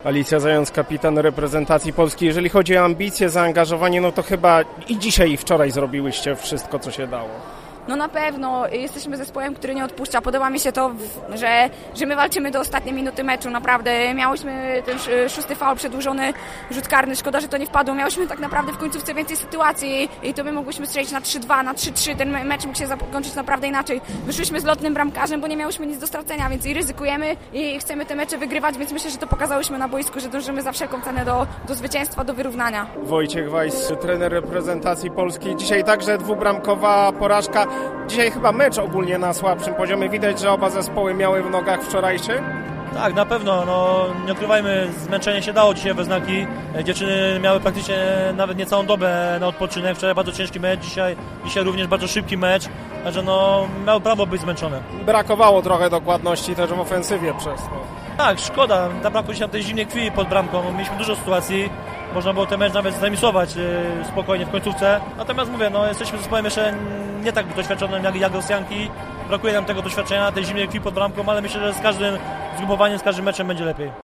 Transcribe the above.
Alicja Zając, kapitan reprezentacji Polski. Jeżeli chodzi o ambicje, zaangażowanie, no to chyba i dzisiaj i wczoraj zrobiłyście wszystko, co się dało. No na pewno jesteśmy zespołem, który nie odpuszcza. Podoba mi się to, że my walczymy do ostatniej minuty meczu. Naprawdę miałyśmy ten 6. faul, przedłużony rzut karny. Szkoda, że to nie wpadło. Miałyśmy tak naprawdę w końcówce więcej sytuacji i to my mogłyśmy strzelić na 3-2, na 3-3. Ten mecz mógł się zakończyć naprawdę inaczej. Wyszliśmy z lotnym bramkarzem, bo nie miałyśmy nic do stracenia, więc i ryzykujemy i chcemy te mecze wygrywać, więc myślę, że to pokazałyśmy na boisku, że dążymy za wszelką cenę do zwycięstwa, do wyrównania. Wojciech Weiss, trener reprezentacji Polski. Dzisiaj także dwubramkowa porażka. Dzisiaj chyba mecz ogólnie na słabszym poziomie. Widać, że oba zespoły miały w nogach wczorajszy. Tak, na pewno. Nie ukrywajmy, zmęczenie się dało dzisiaj we znaki. Dziewczyny miały praktycznie nawet nie całą dobę na odpoczynek. Wczoraj bardzo ciężki mecz, dzisiaj również bardzo szybki mecz. Także miały prawo być zmęczone. Brakowało trochę dokładności też w ofensywie przez to. Tak, szkoda. Zabrakło się nam tej zimnej krwi pod bramką. Mieliśmy dużo sytuacji. Można było ten mecz nawet zremisować spokojnie w końcówce. Natomiast mówię, jesteśmy zespołem jeszcze nie tak doświadczonym jak Rosjanki. Brakuje nam tego doświadczenia, tej zimnej krwi pod bramką, ale myślę, że z każdym zgrupowaniem, z każdym meczem będzie lepiej.